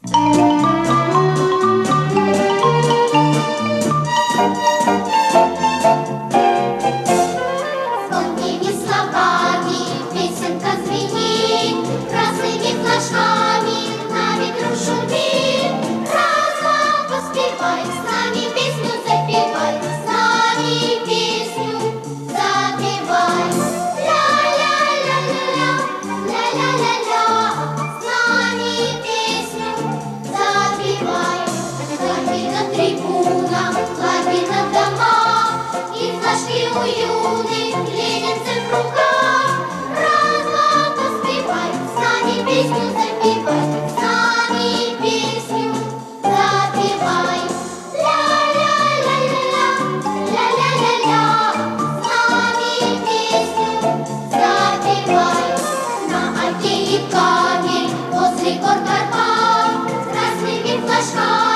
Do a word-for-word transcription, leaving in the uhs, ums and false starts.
Звонкими словами песенка звенит, красными флажками на ветру шумит. Раз-два поспевай, с нами песню запевай, с нами песню запевай. Ля-ля-ля-ля-ля, ля-ля-ля-ля, с нами песню запевай. Флаги на трибунах, флаги на домах, и флажки у юных ленинцев в руках. Раз-два поспевай, с нами песню запевай, с нами песню запевай. Ля-ля-ля-ля-ля, ля-ля-ля-ля, с нами песню запевай. На Оке и Каме возле гор Карпат красными флажками